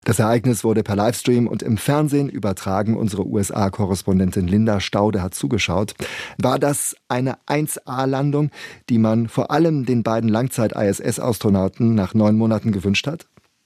Das Ereignis wurde per Livestream und im Fernsehen übertragen. Unsere USA-Korrespondentin Linda Staude hat zugeschaut. War das eine 1A-Landung, die man vor allem den beiden Langzeit-ISS-Astronauten nach 9 Monaten gewünscht hat?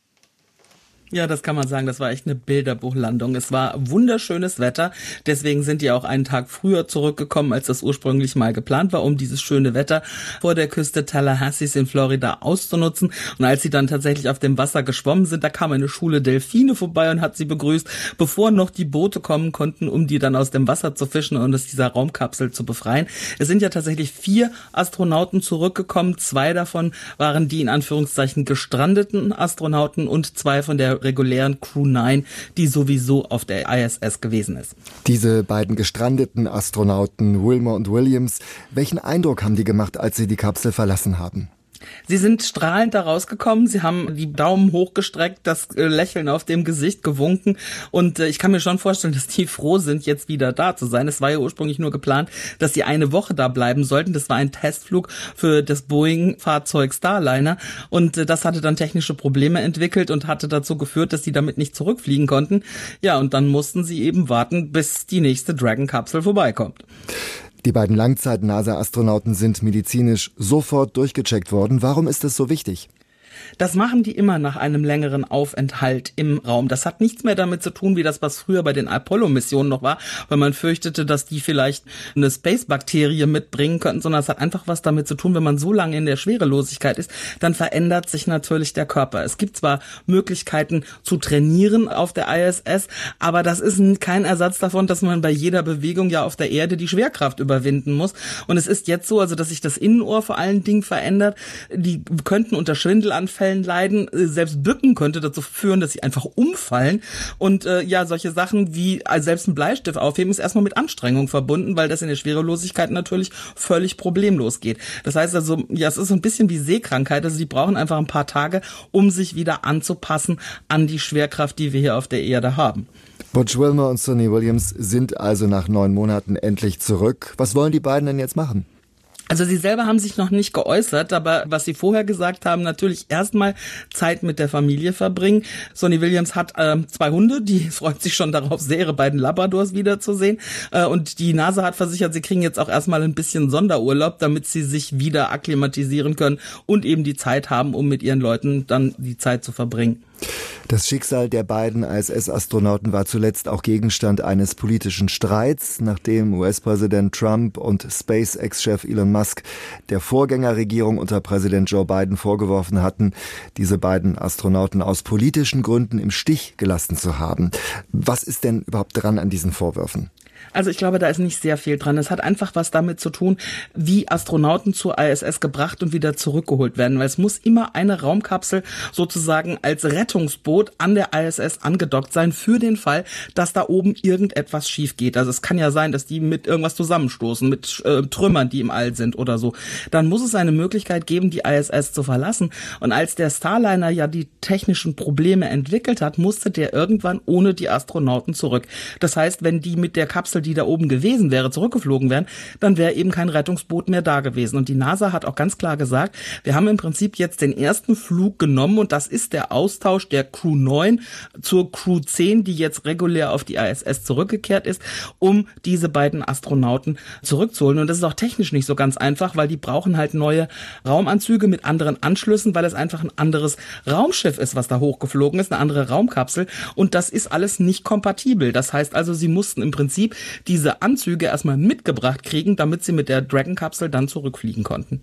Ja, das kann man sagen. Das war echt eine Bilderbuchlandung. Es war wunderschönes Wetter. Deswegen sind die auch einen Tag früher zurückgekommen, als das ursprünglich mal geplant war, um dieses schöne Wetter vor der Küste Tallahassees in Florida auszunutzen. Und als sie dann tatsächlich auf dem Wasser geschwommen sind, da kam eine Schule Delfine vorbei und hat sie begrüßt, bevor noch die Boote kommen konnten, um die dann aus dem Wasser zu fischen und aus dieser Raumkapsel zu befreien. Es sind ja tatsächlich 4 Astronauten zurückgekommen. 2 davon waren die in Anführungszeichen gestrandeten Astronauten und 2 von der regulären Crew 9, die sowieso auf der ISS gewesen ist. Diese beiden gestrandeten Astronauten, Wilmer und Williams, welchen Eindruck haben die gemacht, als sie die Kapsel verlassen haben? Sie sind strahlend da rausgekommen, sie haben die Daumen hochgestreckt, das Lächeln auf dem Gesicht gewunken und ich kann mir schon vorstellen, dass die froh sind, jetzt wieder da zu sein. Es war ja ursprünglich nur geplant, dass sie eine Woche da bleiben sollten. Das war ein Testflug für das Boeing-Fahrzeug Starliner und das hatte dann technische Probleme entwickelt und hatte dazu geführt, dass sie damit nicht zurückfliegen konnten. Ja, und dann mussten sie eben warten, bis die nächste Dragon-Kapsel vorbeikommt. Die beiden Langzeit-NASA-Astronauten sind medizinisch sofort durchgecheckt worden. Warum ist das so wichtig? Das machen die immer nach einem längeren Aufenthalt im Raum. Das hat nichts mehr damit zu tun, wie das, was früher bei den Apollo-Missionen noch war, weil man fürchtete, dass die vielleicht eine Space-Bakterie mitbringen könnten, sondern es hat einfach was damit zu tun, wenn man so lange in der Schwerelosigkeit ist, dann verändert sich natürlich der Körper. Es gibt zwar Möglichkeiten zu trainieren auf der ISS, aber das ist kein Ersatz davon, dass man bei jeder Bewegung ja auf der Erde die Schwerkraft überwinden muss. Und es ist jetzt so, also dass sich das Innenohr vor allen Dingen verändert. Die könnten unter Schwindelanfällen leiden, selbst Bücken könnte dazu führen, dass sie einfach umfallen und ja, solche Sachen wie selbst einen Bleistift aufheben ist erstmal mit Anstrengung verbunden, weil das in der Schwerelosigkeit natürlich völlig problemlos geht. Das heißt also, ja, es ist so ein bisschen wie Seekrankheit, also die brauchen einfach ein paar Tage, um sich wieder anzupassen an die Schwerkraft, die wir hier auf der Erde haben. Butch Wilmore und Suni Williams sind also nach 9 Monaten endlich zurück. Was wollen die beiden denn jetzt machen? Also sie selber haben sich noch nicht geäußert, aber was sie vorher gesagt haben, natürlich erstmal Zeit mit der Familie verbringen. Suni Williams hat 2 Hunde, die freut sich schon darauf, sehr ihre beiden Labradors wiederzusehen. Und die NASA hat versichert, sie kriegen jetzt auch erstmal ein bisschen Sonderurlaub, damit sie sich wieder akklimatisieren können und eben die Zeit haben, um mit ihren Leuten dann die Zeit zu verbringen. Das Schicksal der beiden ISS-Astronauten war zuletzt auch Gegenstand eines politischen Streits, nachdem US-Präsident Trump und SpaceX-Chef Elon Musk der Vorgängerregierung unter Präsident Joe Biden vorgeworfen hatten, diese beiden Astronauten aus politischen Gründen im Stich gelassen zu haben. Was ist denn überhaupt dran an diesen Vorwürfen? Also ich glaube, da ist nicht sehr viel dran. Es hat einfach was damit zu tun, wie Astronauten zur ISS gebracht und wieder zurückgeholt werden. Weil es muss immer eine Raumkapsel sozusagen als Rettungsboot an der ISS angedockt sein für den Fall, dass da oben irgendetwas schief geht. Also es kann ja sein, dass die mit irgendwas zusammenstoßen, mit Trümmern, die im All sind oder so. Dann muss es eine Möglichkeit geben, die ISS zu verlassen. Und als der Starliner ja die technischen Probleme entwickelt hat, musste der irgendwann ohne die Astronauten zurück. Das heißt, wenn die mit der Kapsel, die da oben gewesen wäre, zurückgeflogen wären, dann wäre eben kein Rettungsboot mehr da gewesen. Und die NASA hat auch ganz klar gesagt, wir haben im Prinzip jetzt den ersten Flug genommen und das ist der Austausch der Crew 9 zur Crew 10, die jetzt regulär auf die ISS zurückgekehrt ist, um diese beiden Astronauten zurückzuholen. Und das ist auch technisch nicht so ganz einfach, weil die brauchen halt neue Raumanzüge mit anderen Anschlüssen, weil es einfach ein anderes Raumschiff ist, was da hochgeflogen ist, eine andere Raumkapsel. Und das ist alles nicht kompatibel. Das heißt also, sie mussten im Prinzip diese Anzüge erstmal mitgebracht kriegen, damit sie mit der Dragon-Kapsel dann zurückfliegen konnten.